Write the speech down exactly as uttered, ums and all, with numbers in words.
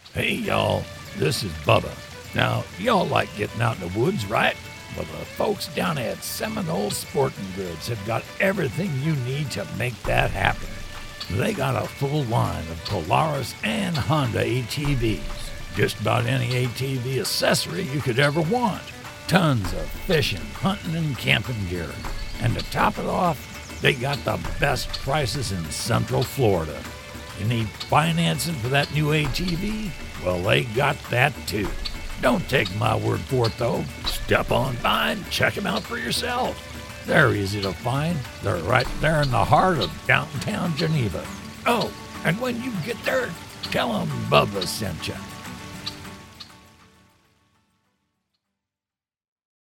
Hey, y'all, this is Bubba. Now, y'all like getting out in the woods, right? Well, the folks down at Seminole Sporting Goods have got everything you need to make that happen. They got a full line of Polaris and Honda A T Vs. Just about any A T V accessory you could ever want. Tons of fishing, hunting, and camping gear. And to top it off, they got the best prices in Central Florida. You need financing for that new A T V? Well, they got that too. Don't take my word for it, though. Step on by and check them out for yourself. They're easy to find. They're right there in the heart of downtown Geneva. Oh, and when you get there, tell them Bubba sent you.